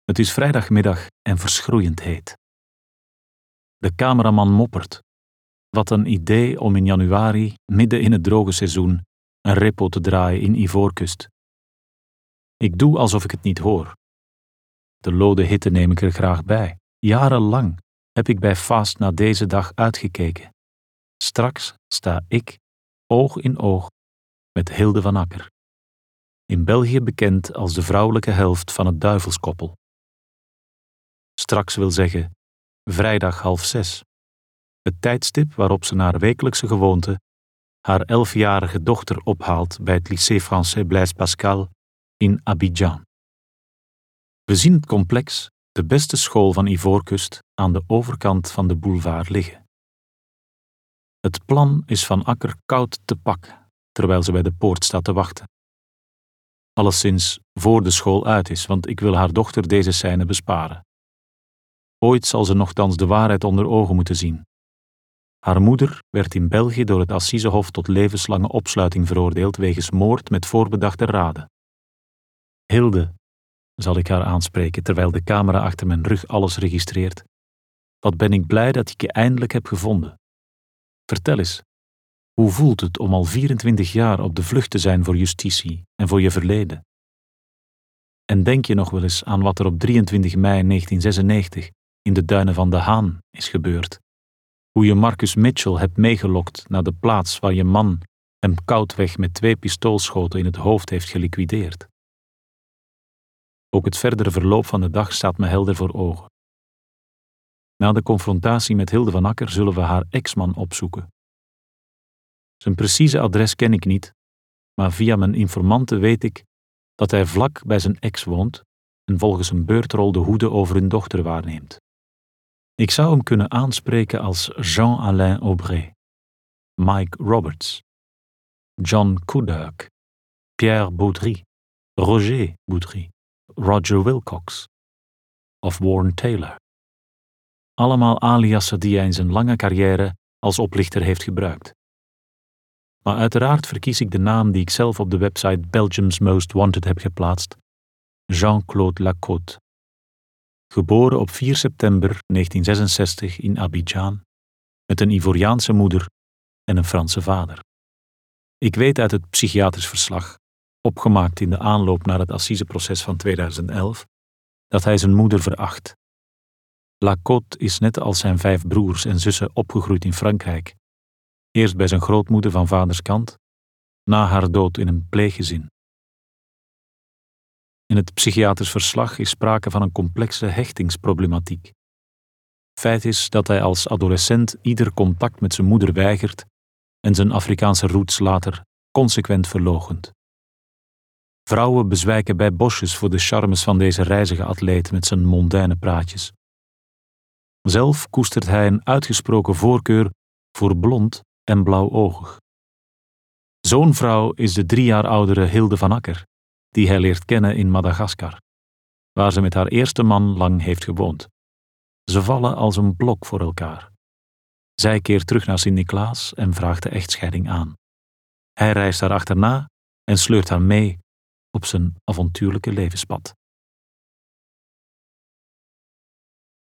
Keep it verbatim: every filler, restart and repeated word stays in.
Het is vrijdagmiddag en verschroeiend heet. De cameraman moppert. Wat een idee om in januari, midden in het droge seizoen, een repo te draaien in Ivoorkust. Ik doe alsof ik het niet hoor. De lode hitte neem ik er graag bij. Jarenlang heb ik bij Fast naar deze dag uitgekeken. Straks sta ik, oog in oog, met Hilde van Acker. In België bekend als de vrouwelijke helft van het duivelskoppel. Straks wil zeggen, vrijdag half zes. Het tijdstip waarop ze naar wekelijkse gewoonte haar elfjarige dochter ophaalt bij het Lycée Français Blaise Pascal in Abidjan. We zien het complex, de beste school van Ivoorkust, aan de overkant van de boulevard liggen. Het plan is van Acker koud te pak, terwijl ze bij de poort staat te wachten. Alleszins voor de school uit is, want ik wil haar dochter deze scène besparen. Ooit zal ze nochtans de waarheid onder ogen moeten zien. Haar moeder werd in België door het Assisehof tot levenslange opsluiting veroordeeld wegens moord met voorbedachte raden. Hilde, zal ik haar aanspreken terwijl de camera achter mijn rug alles registreert. Wat ben ik blij dat ik je eindelijk heb gevonden. Vertel eens, hoe voelt het om al vierentwintig jaar op de vlucht te zijn voor justitie en voor je verleden? En denk je nog wel eens aan wat er op drieëntwintig mei negentien zesennegentig in de duinen van De Haan is gebeurd? Hoe je Marcus Mitchell hebt meegelokt naar de plaats waar je man hem koudweg met twee pistoolschoten in het hoofd heeft geliquideerd? Ook het verdere verloop van de dag staat me helder voor ogen. Na de confrontatie met Hilde van Acker zullen we haar ex-man opzoeken. Zijn precieze adres ken ik niet, maar via mijn informanten weet ik dat hij vlak bij zijn ex woont en volgens een beurtrol de hoede over hun dochter waarneemt. Ik zou hem kunnen aanspreken als Jean-Alain Aubray, Mike Roberts, John Kuduk, Pierre Baudry, Roger Baudry, Roger Wilcox of Warren Taylor. Allemaal aliassen die hij in zijn lange carrière als oplichter heeft gebruikt. Maar uiteraard verkies ik de naam die ik zelf op de website Belgium's Most Wanted heb geplaatst, Jean-Claude Lacote. Geboren op vier september negentien zesenzestig in Abidjan, met een Ivoriaanse moeder en een Franse vader. Ik weet uit het psychiatrisch verslag, opgemaakt in de aanloop naar het assiseproces van tweeduizend elf, dat hij zijn moeder veracht. Lacote is net als zijn vijf broers en zussen opgegroeid in Frankrijk. Eerst bij zijn grootmoeder van vaders kant, na haar dood in een pleeggezin. In het psychiatrisch verslag is sprake van een complexe hechtingsproblematiek. Feit is dat hij als adolescent ieder contact met zijn moeder weigert en zijn Afrikaanse roots later consequent verloochent. Vrouwen bezwijken bij bosjes voor de charmes van deze reizige atleet met zijn mondaine praatjes. Zelf koestert hij een uitgesproken voorkeur voor blond en blauwoogig. Zo'n vrouw is de drie jaar oudere Hilde van Acker, die hij leert kennen in Madagaskar, waar ze met haar eerste man lang heeft gewoond. Ze vallen als een blok voor elkaar. Zij keert terug naar Sint-Niklaas en vraagt de echtscheiding aan. Hij reist haar achterna en sleurt haar mee op zijn avontuurlijke levenspad.